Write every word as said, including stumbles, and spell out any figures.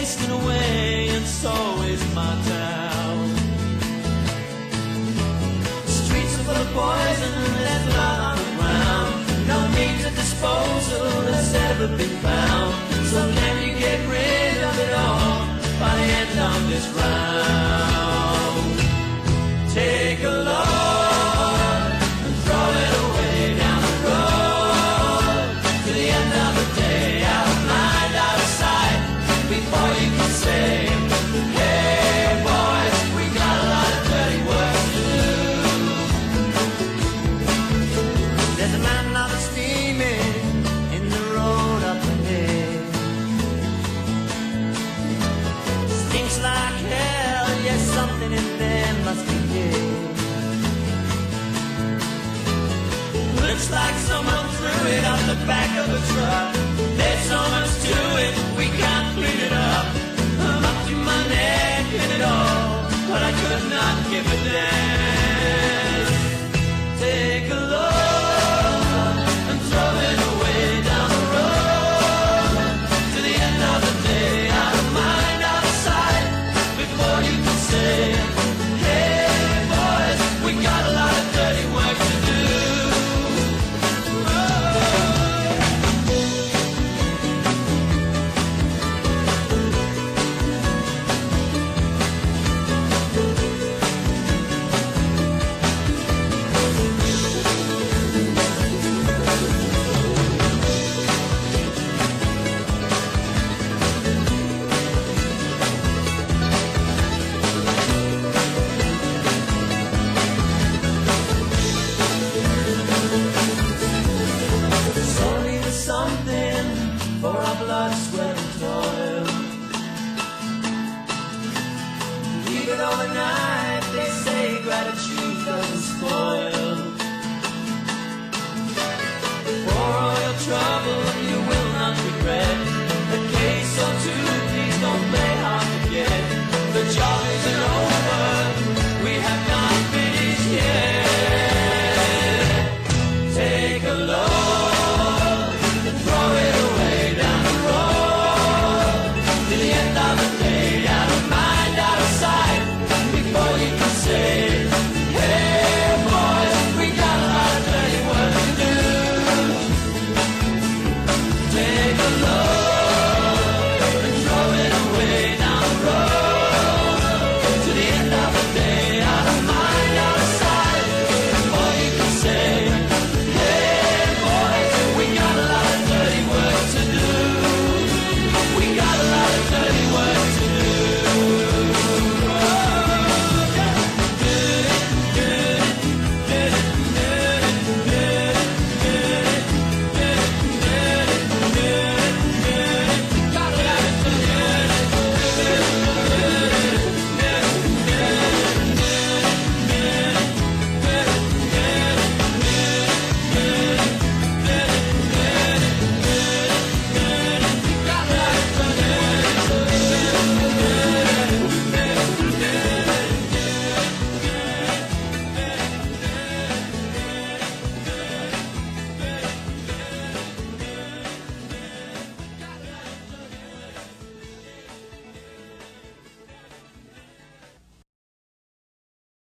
wasting away, and so is my town. The streets are full of poison and there's blood on the ground. No means of disposal has ever been found. So can you get rid of it all by the end of this round? Take a load and throw it away down the road to the end of the day, out of mind, out of sight, before you can say, hey boys, we got a lot of dirty work to do. There's a man now that's steaming in the road up ahead. Stinks like hell, yes, something in there must be dead. Looks like someone threw it off the back of a truck. There's so much to it, we can't clean it up. I'm up to my neck in it all, but I could not give a damn. Take a load and throw it away down the road to the end of the day, out of mind, out of sight, before you can say, hey boys, we got a lot of dirty work to do. Something for our blood, sweat